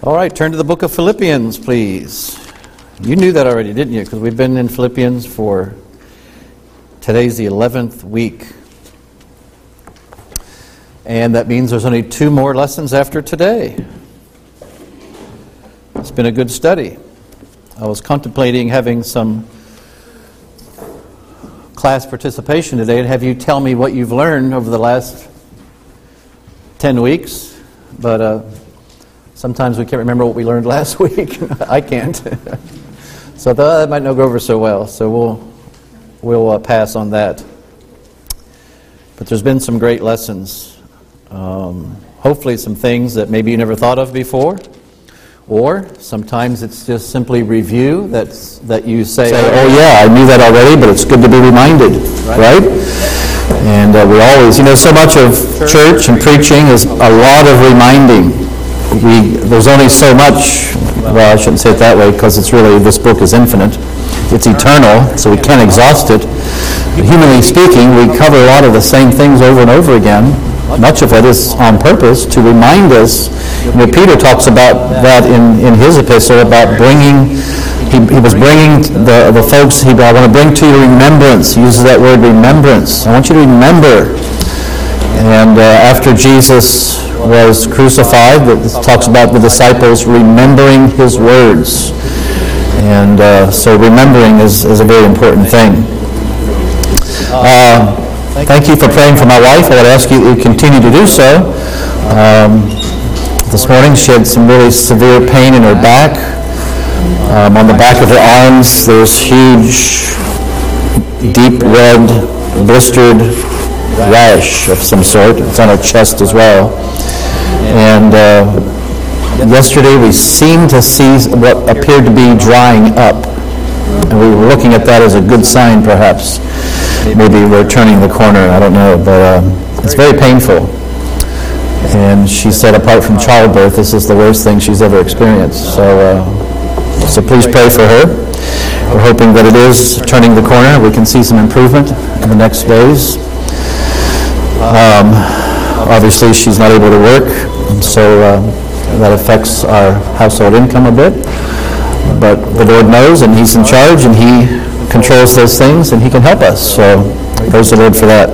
All right, turn to the book of Philippians, please. You knew that already, didn't you? Because we've been in Philippians for, today's the 11th week. And that means there's only 2 more lessons after today. It's been a good study. I was contemplating having some class participation today and have you tell me what you've learned over the last 10 weeks. But sometimes we can't remember what we learned last week. I can't. So that might not go over so well. So we'll pass on that. But there's been some great lessons. Hopefully some things that maybe you never thought of before. Or sometimes it's just simply review that you say, oh yeah, I knew that already, but it's good to be reminded, right? And we always, so much of church and preaching is a lot of reminding. There's only so much, well, I shouldn't say it that way, because it's really, this book is infinite. It's eternal, so we can't exhaust it. But humanly speaking, we cover a lot of the same things over and over again. Much of it is on purpose to remind us. Peter talks about that in his epistle, about bringing, he was bringing the folks, I want to bring to your remembrance. He uses that word remembrance. I want you to remember. And after Jesus was crucified, it talks about the disciples remembering his words. And so remembering is a very important thing. Thank you for praying for my wife. I would ask you to continue to do so. This morning she had some really severe pain in her back. On the back of her arms there's huge, deep red, blistered rash of some sort. It's on her chest as well. And yesterday we seemed to see what appeared to be drying up. And we were looking at that as a good sign, perhaps. Maybe we're turning the corner, I don't know. But it's very painful. And she said apart from childbirth, this is the worst thing she's ever experienced. So please pray for her. We're hoping that it is turning the corner. We can see some improvement in the next days. Obviously, she's not able to work, so that affects our household income a bit. But the Lord knows, and He's in charge, and He controls those things, and He can help us. So praise the Lord for that.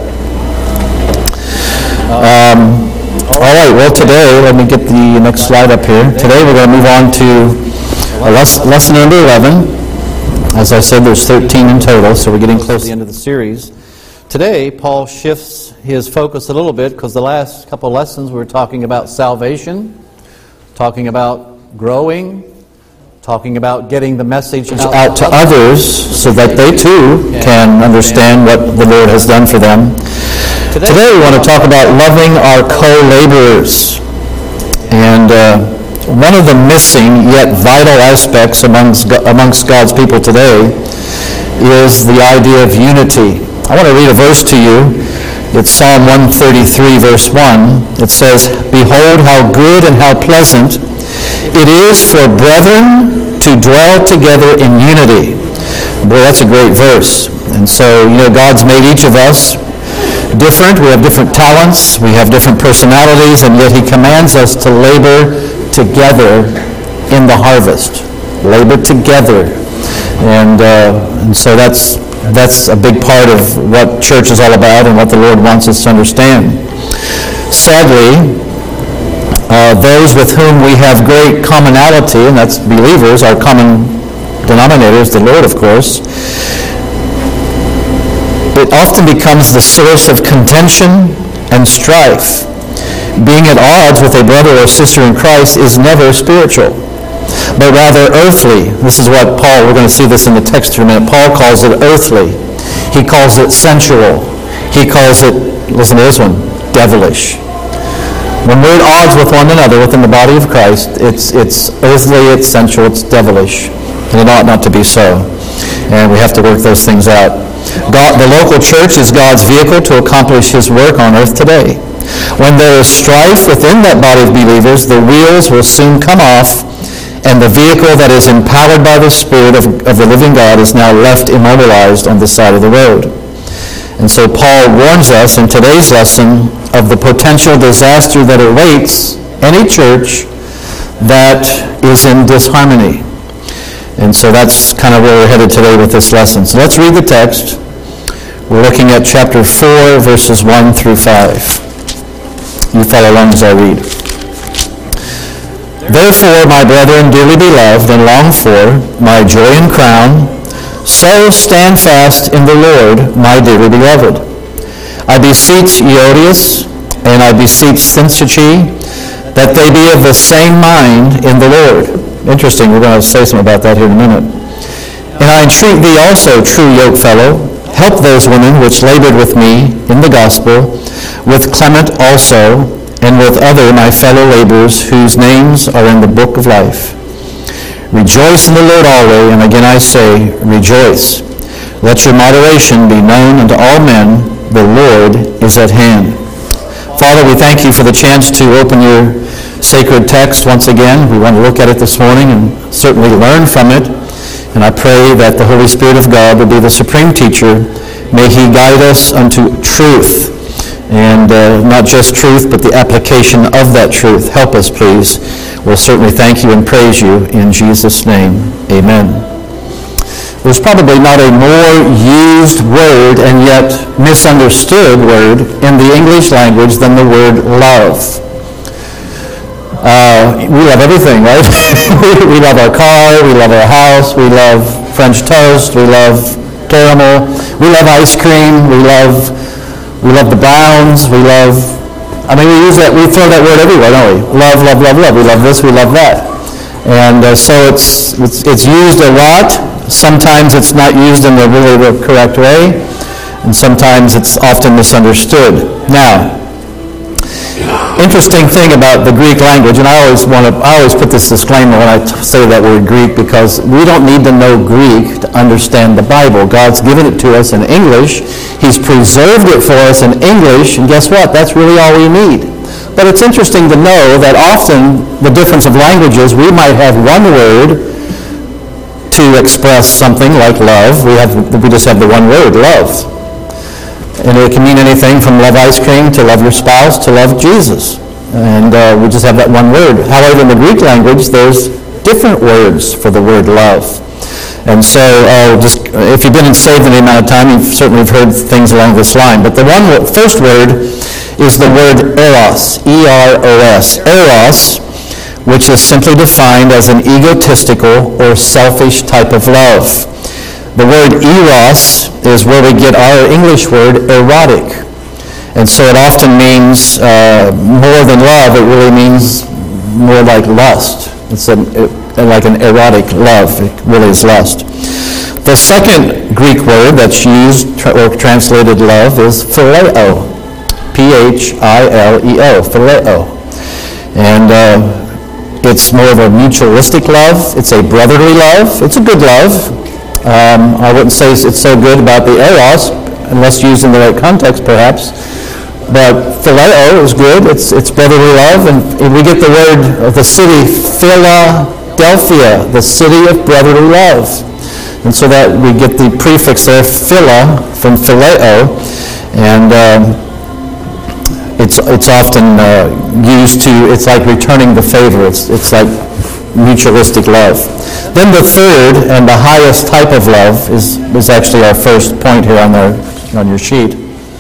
All right, well today, let me get the next slide up here. Today we're going to move on to lesson number 11. As I said, there's 13 in total, so we're getting close to the end of the series. Today, Paul shifts his focus a little bit because the last couple lessons we were talking about salvation, talking about growing, talking about getting the message out to others so that they too can understand what the Lord has done for them. Today we want to talk about loving our co-laborers. And one of the missing yet vital aspects amongst God's people today is the idea of unity. I want to read a verse to you. It's Psalm 133, verse 1. It says, "Behold how good and how pleasant it is for brethren to dwell together in unity." Boy, that's a great verse. And so, God's made each of us different. We have different talents. We have different personalities. And yet He commands us to labor together in the harvest. Labor together. And so that's a big part of what church is all about and what the Lord wants us to understand. Sadly, those with whom we have great commonality, and that's believers, our common denominator is the Lord, of course, it often becomes the source of contention and strife. Being at odds with a brother or sister in Christ is never spiritual, but rather earthly. This is what we're going to see this in the text in a minute. Paul calls it earthly. He calls it sensual. He calls it, listen to this one, devilish. When we're at odds with one another within the body of Christ, it's earthly, it's sensual, it's devilish. And it ought not to be so. And we have to work those things out. The local church is God's vehicle to accomplish His work on earth today. When there is strife within that body of believers, the wheels will soon come off, and the vehicle that is empowered by the Spirit of the living God is now left immobilized on the side of the road. And so Paul warns us in today's lesson of the potential disaster that awaits any church that is in disharmony. And so that's kind of where we're headed today with this lesson. So let's read the text. We're looking at chapter 4, verses 1 through 5. You follow along as I read. Therefore, my brethren, dearly beloved and longed for, my joy and crown, so stand fast in the Lord, my dearly beloved. I beseech Euodias, and I beseech Syntyche, that they be of the same mind in the Lord. Interesting, we're going to say something about that here in a minute. And I entreat thee also, true yokefellow, help those women which labored with me in the gospel, with Clement also, and with other my fellow laborers whose names are in the book of life. Rejoice in the Lord always, and again I say, rejoice. Let your moderation be known unto all men, the Lord is at hand. Father, we thank you for the chance to open your sacred text once again. We want to look at it this morning and certainly learn from it. And I pray that the Holy Spirit of God will be the supreme teacher. May he guide us unto truth. And not just truth, but the application of that truth. Help us, please. We'll certainly thank you and praise you in Jesus' name. Amen. There's probably not a more used word and yet misunderstood word in the English language than the word love. We love everything, right? We love our car, we love our house, we love French toast, we love caramel, we love ice cream, we love the Browns, we throw that word everywhere, don't we? Love, love, love, love. We love this, we love that. And so it's used a lot. Sometimes it's not used in the correct way, and sometimes it's often misunderstood. Now, interesting thing about the Greek language, and I always put this disclaimer when I say that word Greek, because we don't need to know Greek to understand the Bible. God's given it to us in English. He's preserved it for us in English, and guess what? That's really all we need. But it's interesting to know that often the difference of languages, we might have one word to express something like love. We just have the one word, love. And it can mean anything from love ice cream to love your spouse to love Jesus. And we just have that one word. However, in the Greek language, there's different words for the word love. And so if you've been saved any amount of time, you've certainly heard things along this line. But the first word is the word eros, E-R-O-S. Eros, which is simply defined as an egotistical or selfish type of love. The word eros is where we get our English word erotic. And so it often means more than love. It really means more like lust. It's like an erotic love. It really is lust. The second Greek word that's used or translated love is phileo. P-H-I-L-E-O, phileo. And it's more of a mutualistic love. It's a brotherly love. It's a good love. I wouldn't say it's so good about the eros, unless used in the right context, perhaps. But phileo is good. It's brotherly love. And we get the word of the city, Philadelphia, the city of brotherly love. And so that we get the prefix there, phila, from phileo. And it's often used to, it's like returning the favor. It's like mutualistic love. Then the third and the highest type of love is actually our first point here on your sheet,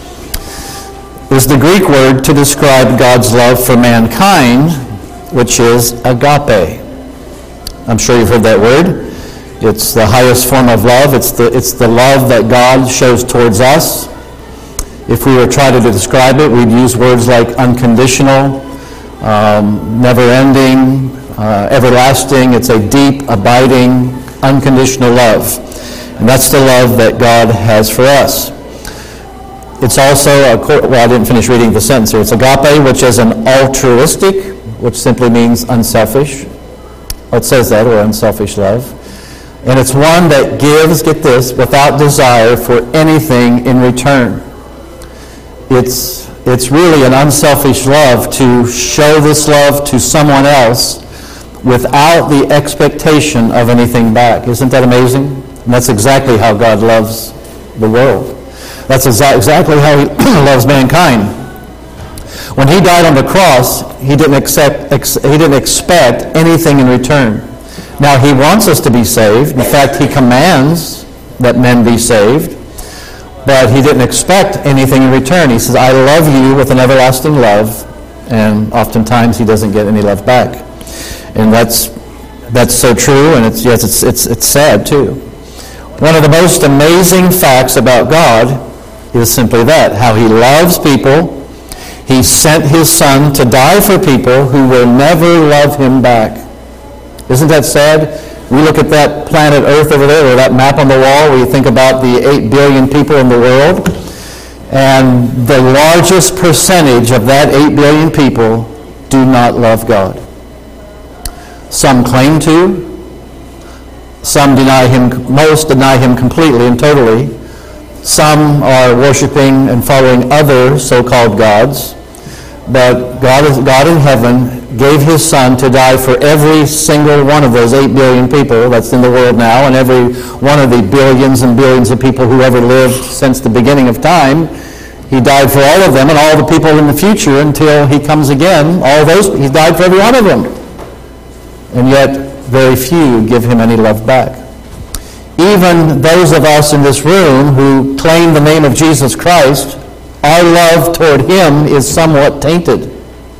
is the Greek word to describe God's love for mankind, which is agape. I'm sure you've heard that word. It's the highest form of love. It's the love that God shows towards us. If we were trying to describe it, we'd use words like unconditional, never-ending, everlasting. It's a deep, abiding, unconditional love. And that's the love that God has for us. It's also, I didn't finish reading the sentence here. It's agape, which is an altruistic, which simply means unselfish. It says that, or unselfish love. And it's one that gives, get this, without desire for anything in return. It's really an unselfish love to show this love to someone else without the expectation of anything back. Isn't that amazing? And that's exactly how God loves the world. That's exactly how he loves mankind. When he died on the cross, he didn't expect anything in return. Now, he wants us to be saved. In fact, he commands that men be saved. But he didn't expect anything in return. He says, I love you with an everlasting love. And oftentimes he doesn't get any love back. And that's so true, and it's sad too. One of the most amazing facts about God is simply that, how he loves people. He sent his son to die for people who will never love him back. Isn't that sad? We look at that planet Earth over there, or that map on the wall where you think about the 8 billion people in the world, and the largest percentage of that 8 billion people do not love God. Some claim to. Some deny him. Most deny him completely and totally. Some are worshiping and following other so-called gods. But God in heaven gave his son to die for every single one of those 8 billion people that's in the world now, and every one of the billions and billions of people who ever lived since the beginning of time. He died for all of them and all the people in the future until he comes again. He died for every one of them. And yet, very few give him any love back. Even those of us in this room who claim the name of Jesus Christ, our love toward him is somewhat tainted.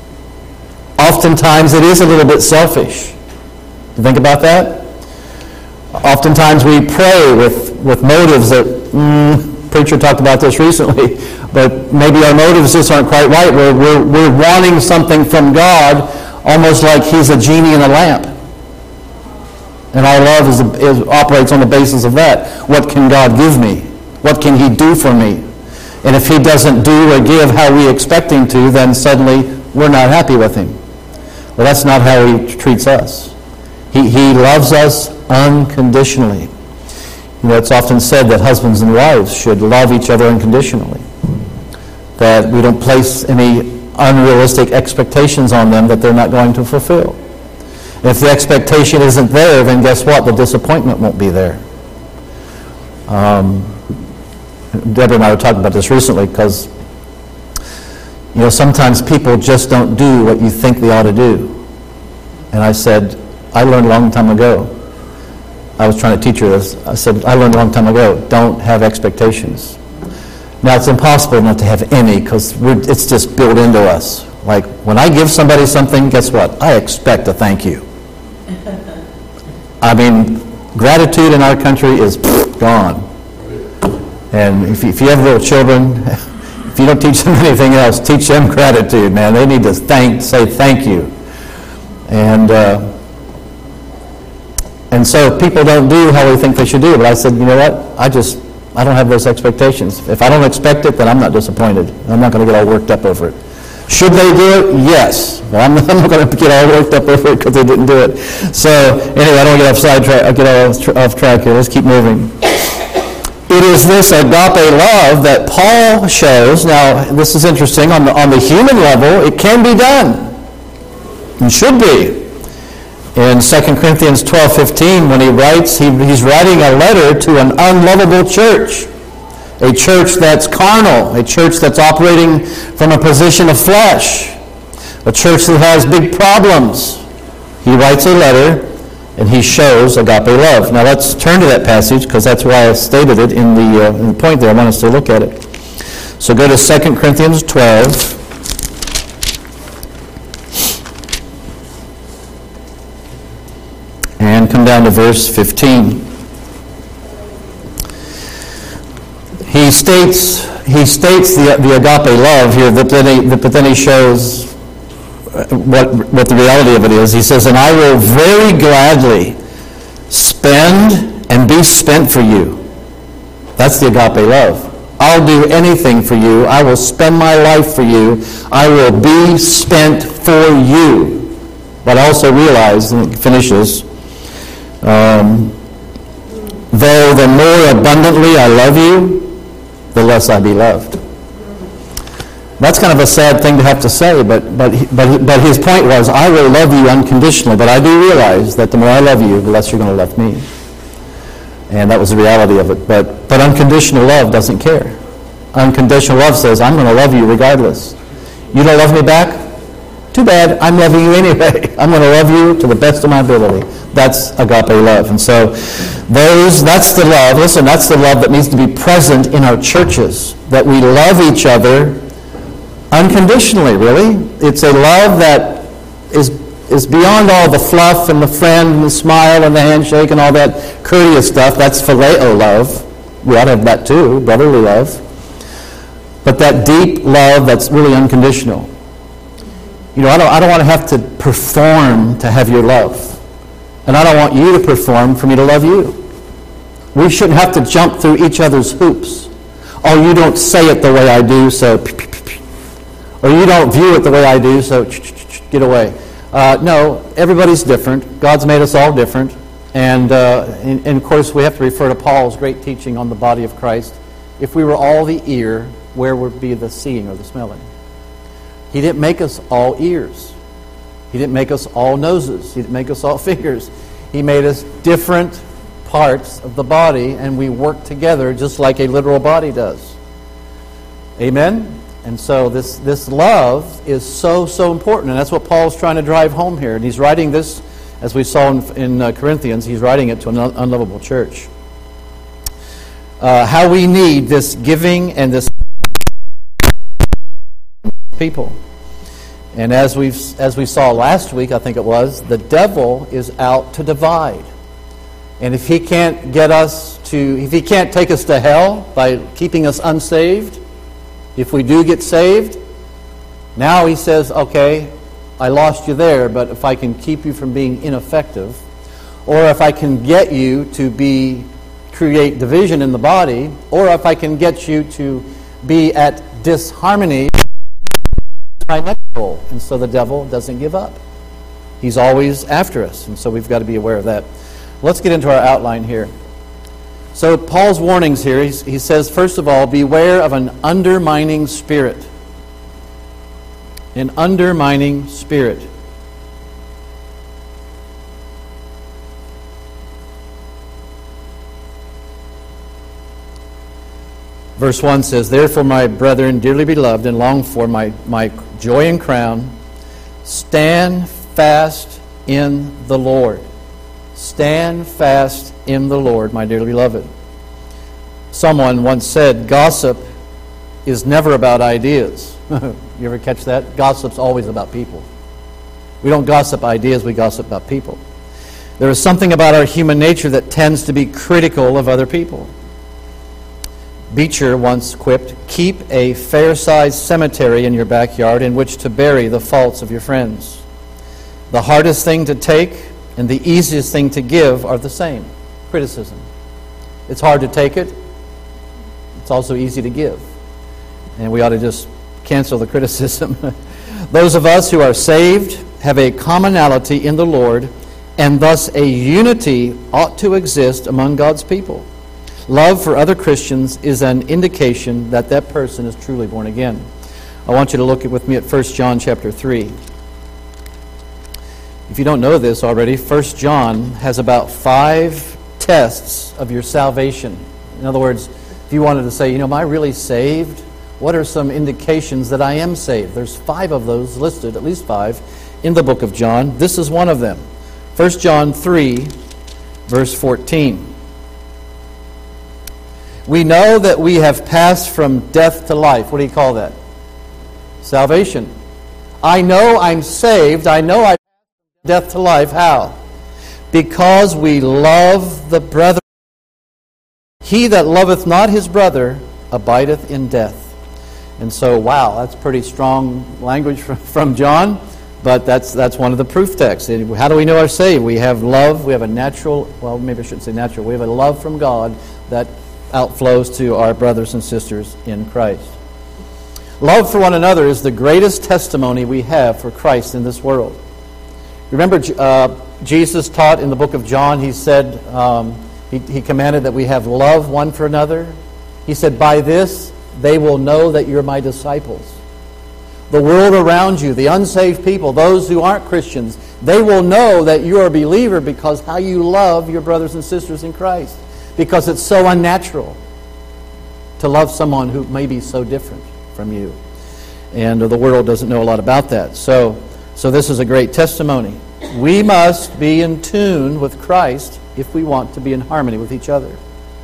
Oftentimes it is a little bit selfish. You think about that? Oftentimes we pray with motives that, preacher talked about this recently, but maybe our motives just aren't quite right. We're wanting something from God almost like he's a genie in a lamp. And our love operates on the basis of that. What can God give me? What can he do for me? And if he doesn't do or give how we expect him to, then suddenly we're not happy with him. Well, that's not how he treats us. He loves us unconditionally. You know, it's often said that husbands and wives should love each other unconditionally. That we don't place any unrealistic expectations on them that they're not going to fulfill. If the expectation isn't there, then guess what? The disappointment won't be there. Deborah and I were talking about this recently because, you know, sometimes people just don't do what you think they ought to do. And I said, I learned a long time ago. I was trying to teach her this. I said, I learned a long time ago, don't have expectations. Now, it's impossible not to have any because it's just built into us. Like, when I give somebody something, guess what? I expect a thank you. I mean, gratitude in our country is gone. And if you have little children, if you don't teach them anything else, teach them gratitude, man. They need to say thank you. And so people don't do how we think they should do. But I said, you know what? I don't have those expectations. If I don't expect it, then I'm not disappointed. I'm not going to get all worked up over it. Should they do it? Yes. But I'm not going to get all worked up over it because they didn't do it. So anyway, I don't get off track here. Let's keep moving. It is this agape love that Paul shows. Now, this is interesting. On the human level, it can be done. It should be. In 2 Corinthians 12:15, when he writes, he's writing a letter to an unlovable church. A church that's carnal. A church that's operating from a position of flesh. A church that has big problems. He writes a letter and he shows agape love. Now let's turn to that passage because that's why I stated it in the point there. I want us to look at it. So go to 2 Corinthians 12. And come down to verse 15. He states the agape love here, but then he shows what the reality of it is. He says, and I will very gladly spend and be spent for you. That's the agape love. I'll do anything for you. I will spend my life for you. I will be spent for you. But also realize, and it finishes, though the more abundantly I love you, the less I be loved. That's kind of a sad thing to have to say, but his point was, I will love you unconditionally, but I do realize that the more I love you, the less you're going to love me. And that was the reality of it. But unconditional love doesn't care. Unconditional love says, I'm going to love you regardless. You don't love me back? Too bad, I'm loving you anyway. I'm going to love you to the best of my ability. That's agape love. And so that's the love. Listen, that's the love that needs to be present in our churches, that we love each other unconditionally, really. It's a love that is beyond all the fluff and the friend and the smile and the handshake and all that courteous stuff. That's phileo love. We ought to have that too, brotherly love. But that deep love that's really unconditional. You know, I don't want to have to perform to have your love. And I don't want you to perform for me to love you. We shouldn't have to jump through each other's hoops. Oh, you don't say it the way I do, so... Or you don't view it the way I do, so get away. No, everybody's different. God's made us all different. And of course, we have to refer to Paul's great teaching on the body of Christ. If we were all the ear, where would be the seeing or the smelling? He didn't make us all ears. He didn't make us all noses. He didn't make us all fingers. He made us different parts of the body, and we work together just like a literal body does. Amen? And so this love is so important, and that's what Paul's trying to drive home here. And he's writing this, as we saw in Corinthians, he's writing it to an unlovable church. How we need this giving and this people. And as we saw last week, I think it was, the devil is out to divide. And if he can't take us to hell by keeping us unsaved, if we do get saved, now he says, okay, I lost you there, but if I can keep you from being ineffective, or if I can get you to create division in the body, or if I can get you to be at disharmony, my next goal. And so the devil doesn't give up. He's always after us, and so we've got to be aware of that. Let's get into our outline here. So Paul's warnings here, he says, first of all, beware of an undermining spirit. An undermining spirit. Verse 1 says, therefore, my brethren, dearly beloved and longed for, my joy and crown, stand fast in the Lord. Stand fast in the Lord, my dearly beloved. Someone once said, gossip is never about ideas. You ever catch that? Gossip's always about people. We don't gossip ideas, we gossip about people. There is something about our human nature that tends to be critical of other people. Beecher once quipped, keep a fair-sized cemetery in your backyard in which to bury the faults of your friends. The hardest thing to take and the easiest thing to give are the same. Criticism. It's hard to take it. It's also easy to give. And we ought to just cancel the criticism. Those of us who are saved have a commonality in the Lord, and thus a unity ought to exist among God's people. Love for other Christians is an indication that that person is truly born again. I want you to look with me at 1 John chapter 3. If you don't know this already, 1 John has about 5 tests of your salvation. In other words, if you wanted to say, am I really saved? What are some indications that I am saved? There's 5 of those listed, at least 5, in the book of John. This is one of them. 1 John 3, verse 14. We know that we have passed from death to life. What do you call that? Salvation. I know I'm saved. I know I passed from death to life. How? Because we love the brethren. He that loveth not his brother abideth in death. And so, wow, that's pretty strong language from John, but that's one of the proof texts. How do we know we're saved? We have love. We have a natural, well, maybe I shouldn't say natural. We have a love from God that outflows to our brothers and sisters in Christ. Love for one another is the greatest testimony we have for Christ in this world. Remember, Jesus taught in the book of John, he said, he commanded that we have love one for another. He said, by this they will know that you're my disciples. The world around you, the unsaved people, those who aren't Christians, they will know that you're a believer because how you love your brothers and sisters in Christ. Because it's so unnatural to love someone who may be so different from you. And the world doesn't know a lot about that. So this is a great testimony. We must be in tune with Christ if we want to be in harmony with each other.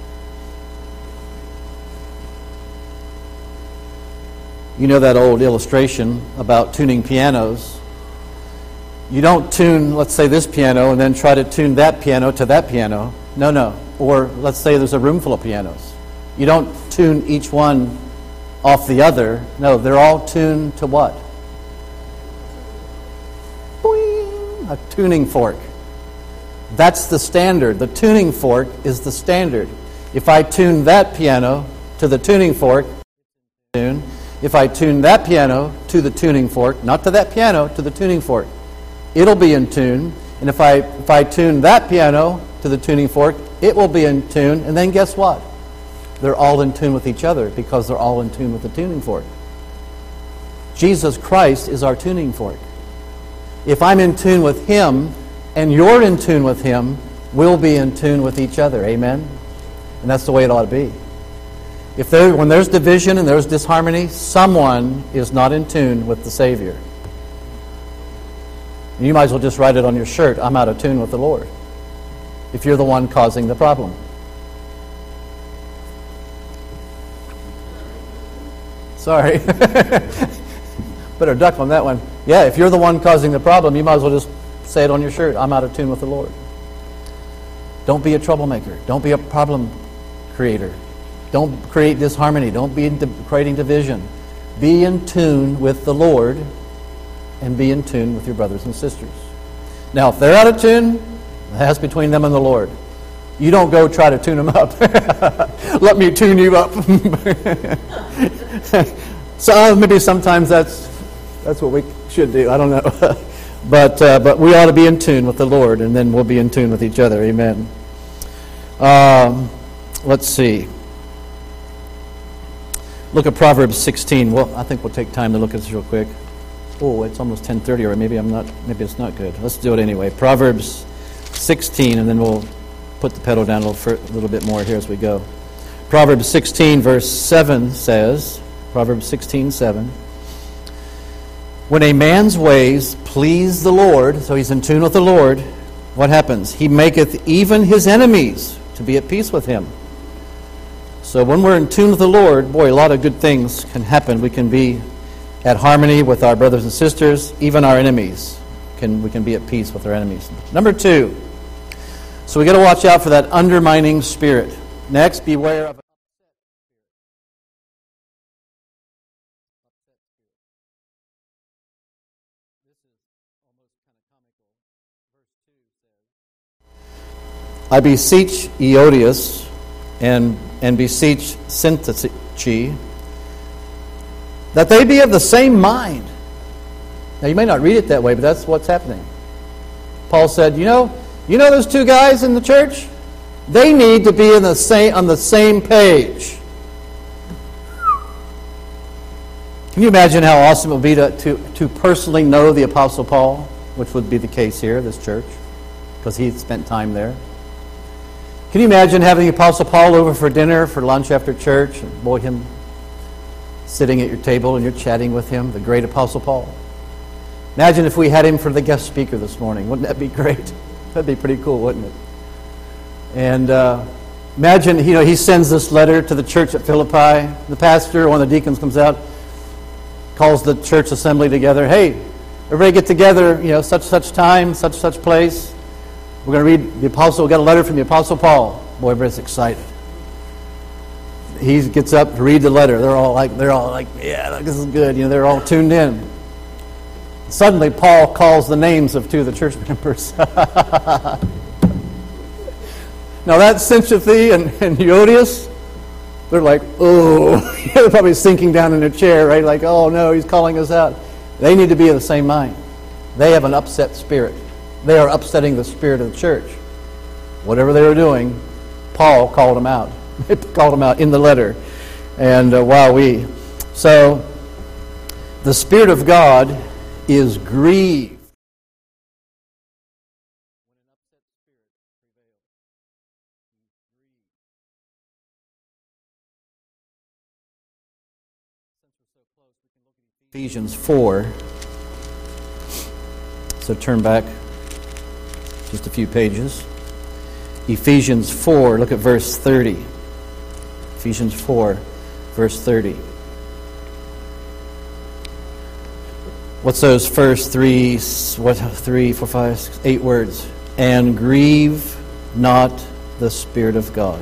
You know that old illustration about tuning pianos. You don't tune, let's say, this piano and then try to tune that piano to that piano. No. Or let's say there's a room full of pianos. You don't tune each one off the other. No, they're all tuned to what? Boing, a tuning fork. That's the standard. The tuning fork is the standard. If I tune that piano to the tuning fork, tune. If I tune that piano to the tuning fork, not to that piano, to the tuning fork, it'll be in tune. And if I tune that piano to the tuning fork, it will be in tune. And then guess what? They're all in tune with each other because they're all in tune with the tuning fork. Jesus Christ is our tuning fork. If I'm in tune with Him and you're in tune with Him, we'll be in tune with each other. Amen? And that's the way it ought to be. When there's division and there's disharmony, someone is not in tune with the Savior. You might as well just write it on your shirt, I'm out of tune with the Lord, if you're the one causing the problem. Sorry. Better duck on that one. Yeah, if you're the one causing the problem, you might as well just say it on your shirt, I'm out of tune with the Lord. Don't be a troublemaker. Don't be a problem creator. Don't create disharmony. Don't be creating division. Be in tune with the Lord and be in tune with your brothers and sisters. Now, if they're out of tune, that's between them and the Lord. You don't go try to tune them up. Let me tune you up. So maybe sometimes that's what we should do. I don't know. But we ought to be in tune with the Lord, and then we'll be in tune with each other. Amen. Let's see. Look at Proverbs 16. Well, I think we'll take time to look at this real quick. Oh, it's almost 10:30, or maybe it's not good. Let's do it anyway. Proverbs 16, and then we'll put the pedal down a little bit more here as we go. Proverbs 16, verse 7 says, Proverbs 16:7, when a man's ways please the Lord, so he's in tune with the Lord, what happens? He maketh even his enemies to be at peace with him. So when we're in tune with the Lord, boy, a lot of good things can happen. We can be at harmony with our brothers and sisters, even our enemies. We can be at peace with our enemies. Number 2, so we got to watch out for that undermining spirit. Next, beware of I beseech Eodias and beseech Syntyche that they be of the same mind. Now you may not read it that way, but that's what's happening. Paul said, you know those two guys in the church? They need to be on the same page. Can you imagine how awesome it would be to personally know the Apostle Paul, which would be the case here, this church, because he spent time there. Can you imagine having the Apostle Paul over for dinner, for lunch after church, and boy, him sitting at your table and you're chatting with him, the great Apostle Paul. Imagine if we had him for the guest speaker this morning. Wouldn't that be great? That'd be pretty cool, wouldn't it? And imagine, he sends this letter to the church at Philippi. The pastor, one of the deacons comes out, calls the church assembly together. Hey, everybody get together, such time, such place. We're going to read we got a letter from the Apostle Paul. Boy, everybody's excited. He gets up to read the letter. They're all like, yeah, this is good. They're all tuned in. Suddenly, Paul calls the names of 2 of the church members. Now that's Syntyche and Eodias. They're like, oh, they're probably sinking down in their chair, right? Like, oh no, he's calling us out. They need to be of the same mind. They have an upset spirit. They are upsetting the spirit of the church. Whatever they were doing, Paul called them out. He called them out in the letter. And so the Spirit of God is grieved. Ephesians 4. So turn back just a few pages. Ephesians 4, look at verse 30. Ephesians 4, verse 30. What's those first 3, 4, 5, 6, 8 words? And grieve not the Spirit of God.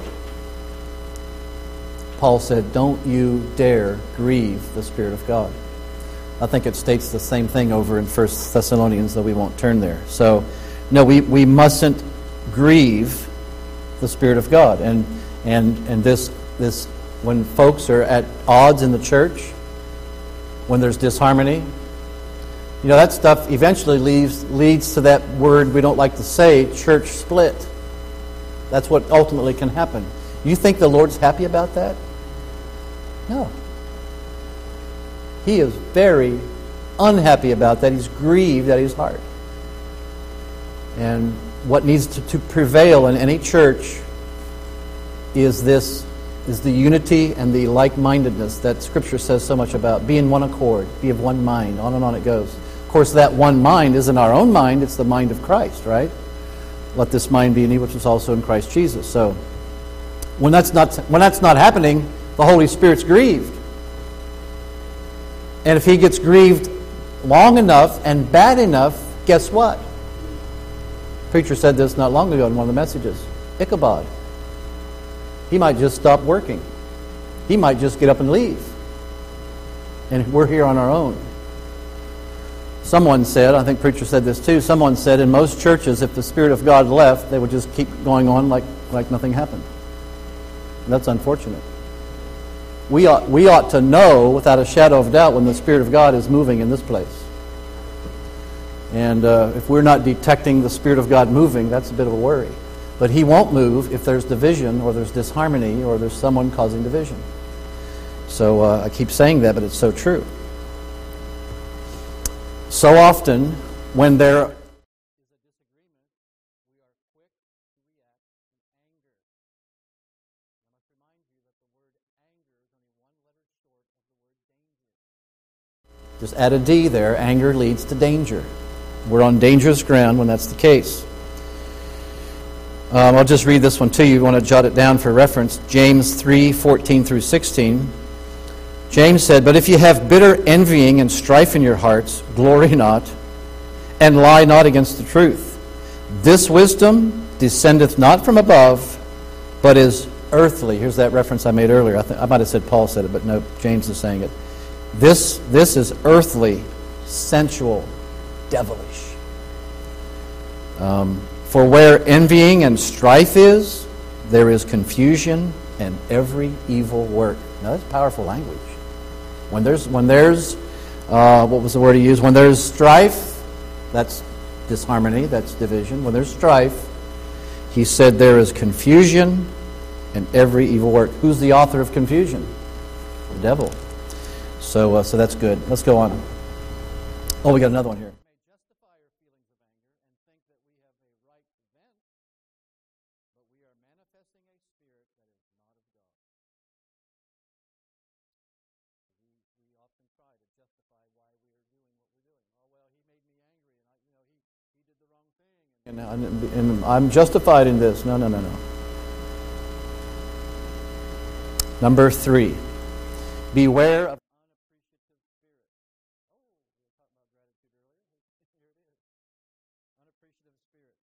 Paul said, don't you dare grieve the Spirit of God. I think it states the same thing over in 1 Thessalonians, though we won't turn there. So, no, we mustn't grieve the Spirit of God. And this when folks are at odds in the church, when there's disharmony, you know, that stuff eventually leads to that word we don't like to say, church split. That's what ultimately can happen. You think the Lord's happy about that? No. He is very unhappy about that. He's grieved at his heart. And what needs to prevail in any church is the unity and the like-mindedness that Scripture says so much about. Be in one accord, be of one mind, on and on it goes. Of course, that one mind isn't our own mind, it's the mind of Christ, right? Let this mind be in you which was also in Christ Jesus. So, when that's not happening, the Holy Spirit's grieved. And if he gets grieved long enough and bad enough, guess what? The preacher said this not long ago in one of the messages. Ichabod. He might just stop working. He might just get up and leave. And we're here on our own. Someone said, I think preacher said this too, someone said in most churches if the Spirit of God left, they would just keep going on like nothing happened. And that's unfortunate. We ought to know without a shadow of doubt when the Spirit of God is moving in this place. And if we're not detecting the Spirit of God moving, that's a bit of a worry. But he won't move if there's division or there's disharmony or there's someone causing division. So I keep saying that, but it's so true. So often, when there is a disagreement, we are quick to react in anger. I must remind you that the word anger is only one letter short of the word danger. Just add a D there. Anger leads to danger. We're on dangerous ground when that's the case. I'll just read this one to you. You want to jot it down for reference. James 3:14 through 16. James said, but if you have bitter envying and strife in your hearts, glory not, and lie not against the truth. This wisdom descendeth not from above, but is earthly. Here's that reference I made earlier. I might have said Paul said it, but no, James is saying it. This is earthly, sensual, devilish. For where envying and strife is, there is confusion and every evil work. Now that's powerful language. When there's what was the word he used? When there's strife, that's disharmony, that's division. When there's strife, he said there is confusion and every evil work. Who's the author of confusion? The devil. So that's good. Let's go on. Oh, we got another one here. And I'm justified in this. No. Number 3. Beware of unappreciative spirit. Oh, we were talking about gratitude earlier. Here it is. Unappreciative spirit.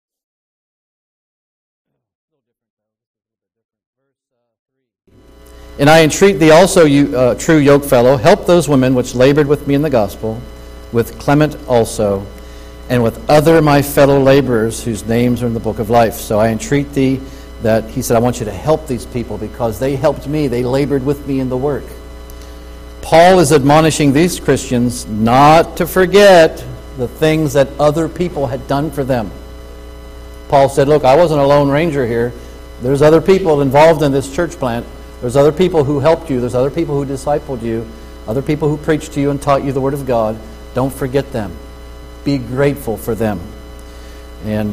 A little different, though. This is a little bit different. Verse 3. And I entreat thee also, you true yokefellow, help those women which labored with me in the gospel, with Clement also, and with other my fellow laborers whose names are in the book of life. So I entreat thee that, he said, I want you to help these people because they helped me. They labored with me in the work. Paul is admonishing these Christians not to forget the things that other people had done for them. Paul said, look, I wasn't a lone ranger here. There's other people involved in this church plant. There's other people who helped you. There's other people who discipled you. Other people who preached to you and taught you the Word of God. Don't forget them. Be grateful for them. And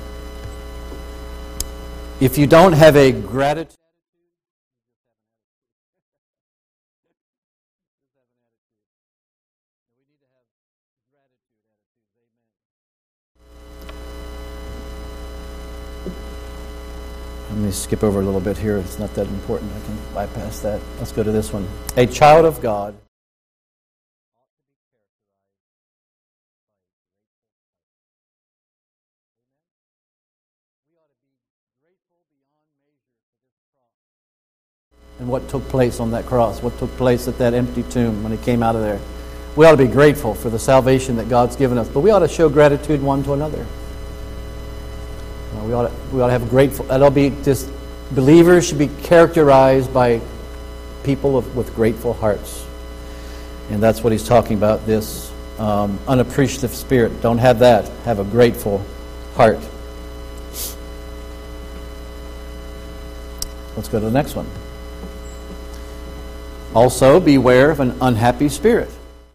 if you don't have a gratitude, Let me skip over a little bit here. It's not that important. I can bypass that. Let's go to this one. A child of God and what took place on that cross, what took place at that empty tomb when he came out of there. We ought to be grateful for the salvation that God's given us, but we ought to show gratitude one to another. We ought to have grateful. That'll be just believers should be characterized by people with grateful hearts, and that's what he's talking about. This unappreciative spirit. Don't have that. Have a grateful heart. Let's go to the next one. Also, beware of an unhappy spirit.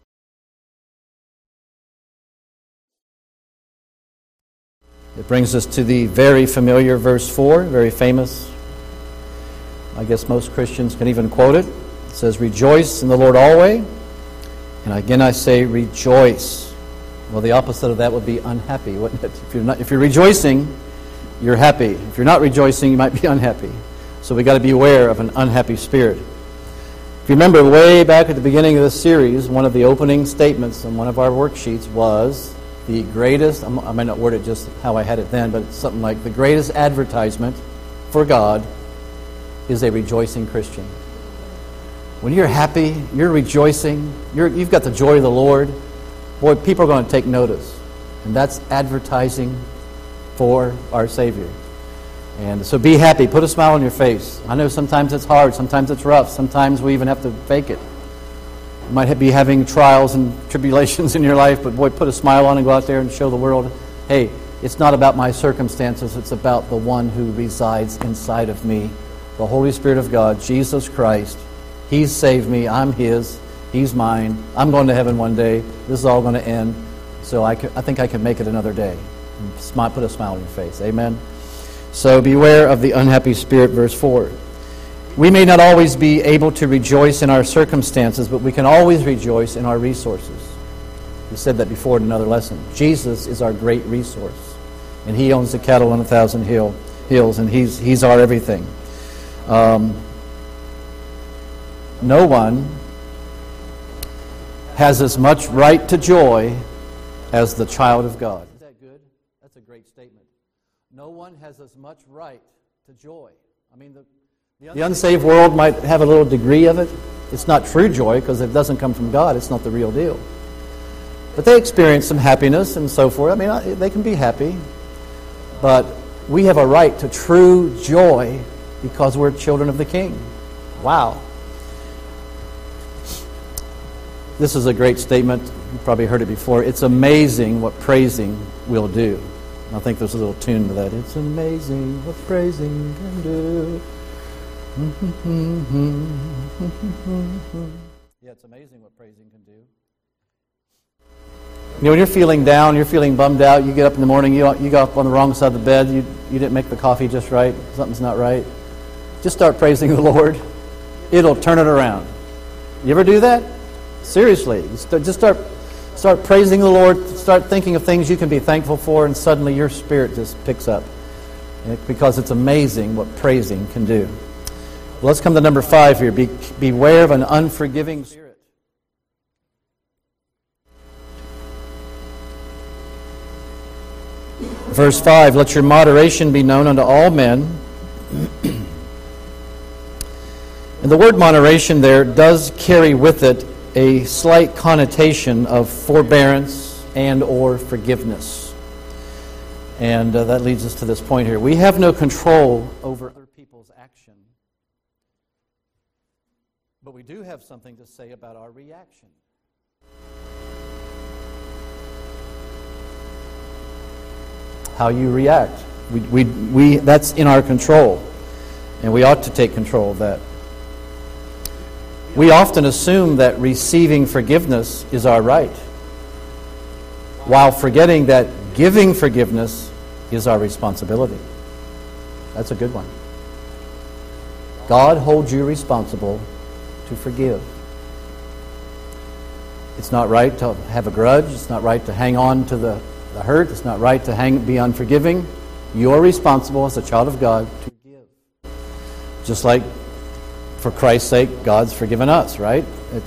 It brings us to the very familiar verse 4, very famous. I guess most Christians can even quote it. It says, "Rejoice in the Lord always." And again I say, rejoice. Well, the opposite of that would be unhappy, wouldn't it? If you're rejoicing, you're happy. If you're not rejoicing, you might be unhappy. So we've got to be aware of an unhappy spirit. If you remember way back at the beginning of this series, one of the opening statements on one of our worksheets was the greatest, I might not word it just how I had it then, but it's something like the greatest advertisement for God is a rejoicing Christian. When you're happy, you're rejoicing, you've got the joy of the Lord, boy, people are going to take notice. And that's advertising for our Savior. And so be happy. Put a smile on your face. I know sometimes it's hard. Sometimes it's rough. Sometimes we even have to fake it. You might be having trials and tribulations in your life, but boy, put a smile on and go out there and show the world, hey, it's not about my circumstances. It's about the one who resides inside of me, the Holy Spirit of God, Jesus Christ. He's saved me. I'm His. He's mine. I'm going to heaven one day. This is all going to end. So I think I can make it another day. Put a smile on your face. Amen. So beware of the unhappy spirit, verse 4. We may not always be able to rejoice in our circumstances, but we can always rejoice in our resources. We said that before in another lesson. Jesus is our great resource, and He owns the cattle on 1,000 hills, and He's our everything. No one has as much right to joy as the child of God. Is that good? That's a great statement. No one has as much right to joy. I mean, the unsaved world might have a little degree of it. It's not true joy because it doesn't come from God. It's not the real deal. But they experience some happiness and so forth. I mean, they can be happy. But we have a right to true joy because we're children of the King. Wow. This is a great statement. You've probably heard it before. It's amazing what praising will do. I think there's a little tune to that. It's amazing what praising can do. Yeah, it's amazing what praising can do. You know, when you're feeling down, you're feeling bummed out, you get up in the morning, you got up on the wrong side of the bed, you didn't make the coffee just right, something's not right. Just start praising the Lord. It'll turn it around. You ever do that? Seriously. Just start praising the Lord, start thinking of things you can be thankful for, and suddenly your spirit just picks up. Because it's amazing what praising can do. Well, let's come to number 5 here. Beware of an unforgiving spirit. Verse 5, let your moderation be known unto all men. And the word moderation there does carry with it a slight connotation of forbearance and or forgiveness. And that leads us to this point here. We have no control over other people's action, but we do have something to say about our reaction. How you react. We that's in our control, and we ought to take control of that. We often assume that receiving forgiveness is our right, while forgetting that giving forgiveness is our responsibility. That's a good one. God holds you responsible to forgive. It's not right to have a grudge. It's not right to hang on to the hurt. It's not right to be unforgiving. You're responsible as a child of God to give. Just like, for Christ's sake, God's forgiven us, right?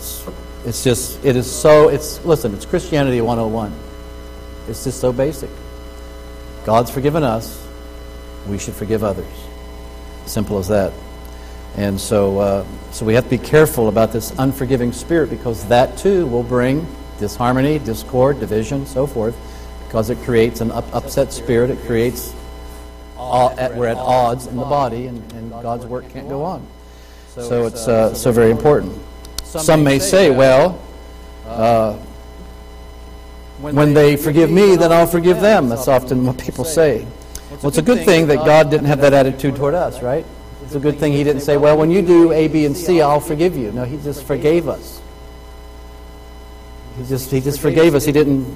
Listen, it's Christianity 101. It's just so basic. God's forgiven us, we should forgive others. Simple as that. And so we have to be careful about this unforgiving spirit, because that too will bring disharmony, discord, division, so forth, because it creates an upset spirit. It creates, we're at odds in the body, and God's work can't go on. So it's so very important. Some may say, well, when they forgive me, then I'll forgive them. That's often what people say. Well, it's a good thing that God didn't have that attitude toward us, right? It's a good thing He didn't say, well, when you do A, B, and C, I'll forgive you. No, He just forgave us. He just forgave us. He didn't.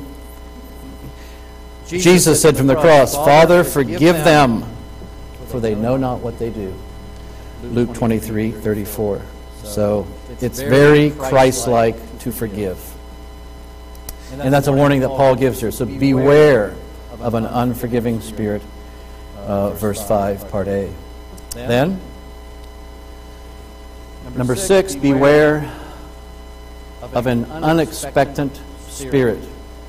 Jesus said from the cross, Father, forgive them, for they know not what they do. Luke 23:34. So it's very Christ-like to forgive. And that's a warning that Paul gives here. So beware of an unforgiving spirit. Verse 5, part A. Then, number 6, beware of an unexpectant spirit.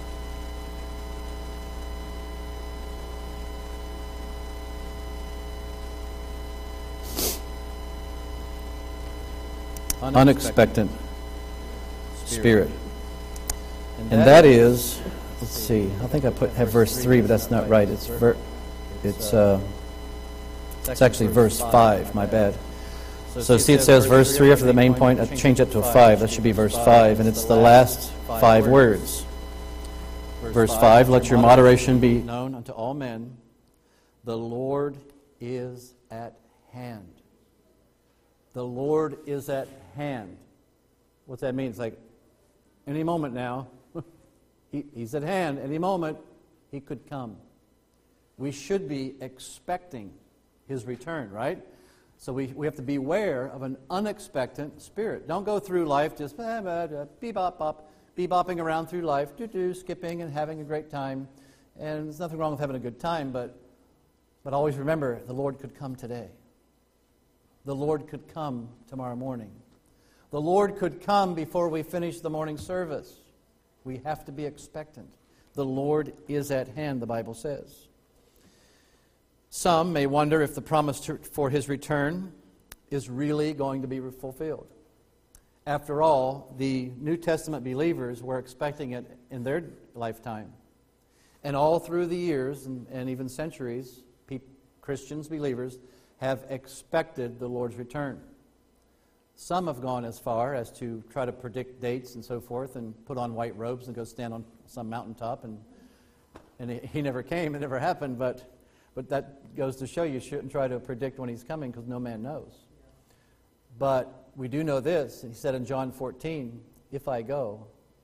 Unexpectant spirit. And that is, let's see, I think I have verse 3, but that's not right. It's actually verse 5, my bad. So see, it says verse 3 after the main point. I changed it to a 5. That should be verse 5, and it's the last 5 words. Verse 5, let your moderation be known unto all men. The Lord is at hand. The Lord is at hand. What's that mean? It's like any moment now. He's at hand. Any moment, He could come. We should be expecting His return, right? So we have to beware of an unexpected spirit. Don't go through life just bebopping around through life, skipping and having a great time. And there's nothing wrong with having a good time, but always remember, the Lord could come today. The Lord could come tomorrow morning. The Lord could come before we finish the morning service. We have to be expectant. The Lord is at hand, the Bible says. Some may wonder if the promise for His return is really going to be fulfilled. After all, the New Testament believers were expecting it in their lifetime. And all through the years and even centuries, Christians, believers, have expected the Lord's return. Some have gone as far as to try to predict dates and so forth and put on white robes and go stand on some mountaintop. And He never came. It never happened. But that goes to show you shouldn't try to predict when He's coming, because no man knows. But we do know this. He said in John 14, if I go,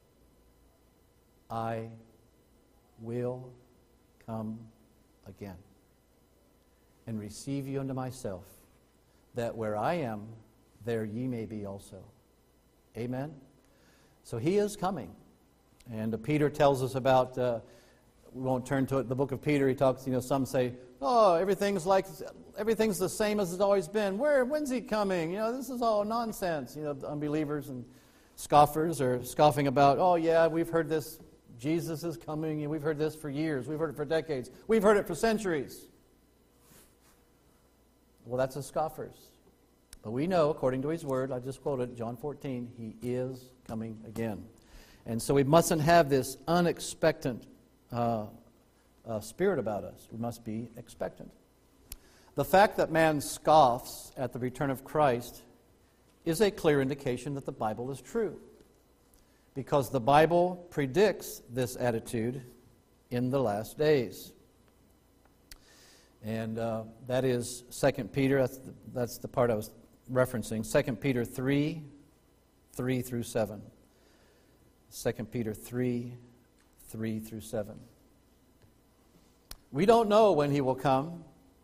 I will come again and receive you unto myself, that where I am, there ye may be also. Amen? So He is coming. And Peter tells us about, we won't turn to it, the book of Peter, he talks, some say, oh, everything's the same as it's always been. When's He coming? This is all nonsense. The unbelievers and scoffers are scoffing about, oh yeah, we've heard this, Jesus is coming, and we've heard this for years, we've heard it for decades, we've heard it for centuries. Well, that's the scoffers. But we know, according to His Word, I just quoted John 14, He is coming again. And so we mustn't have this unexpected spirit about us. We must be expectant. The fact that man scoffs at the return of Christ is a clear indication that the Bible is true, because the Bible predicts this attitude in the last days. And that is 2 Peter, that's the part I was referencing, 2 Peter 3 through 7. 2 Peter 3 through 7. We don't know when He will come,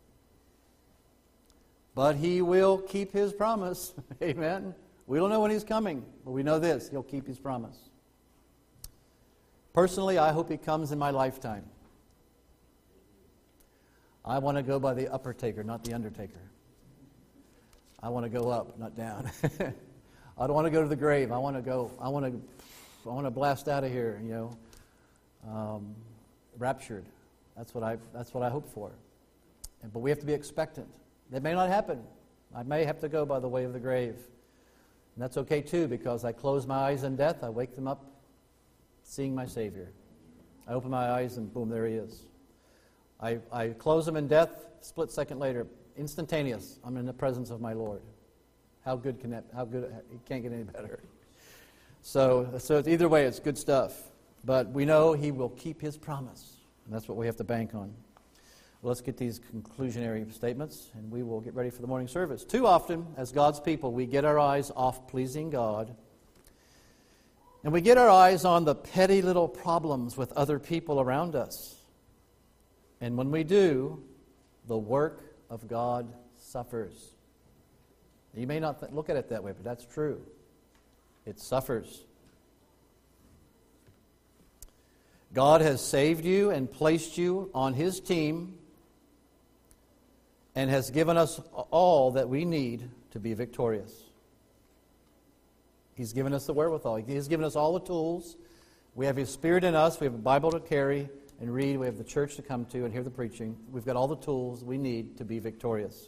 but He will keep His promise. Amen. We don't know when He's coming, but we know this, He'll keep His promise. Personally, I hope He comes in my lifetime. I want to go by the upper taker, not the undertaker. I want to go up, not down. I don't want to go to the grave. I want to blast out of here, raptured. That's what I hope for. But we have to be expectant. That may not happen. I may have to go by the way of the grave. And that's okay too, because I close my eyes in death, I wake them up seeing my Savior. I open my eyes and boom, there He is. I close them in death, split second later, instantaneous. I'm in the presence of my Lord. How good? It can't get any better. So it's either way, it's good stuff. But we know He will keep His promise. And that's what we have to bank on. Well, let's get these conclusionary statements, and we will get ready for the morning service. Too often, as God's people, we get our eyes off pleasing God, and we get our eyes on the petty little problems with other people around us. And when we do, the work of God suffers. You may not look at it that way, but that's true. It suffers. God has saved you and placed you on His team and has given us all that we need to be victorious. He's given us the wherewithal. He's given us all the tools. We have His Spirit in us. We have a Bible to carry and read. We have the church to come to and hear the preaching. We've got all the tools we need to be victorious.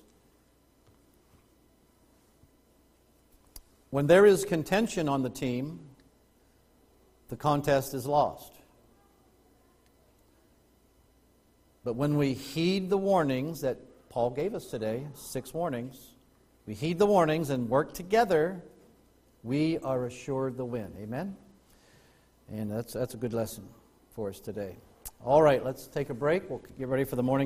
When there is contention on the team, the contest is lost. But when we heed the warnings that Paul gave us today, 6 warnings, we heed the warnings and work together, we are assured the win. Amen? And that's a good lesson for us today. All right, let's take a break. We'll get ready for the morning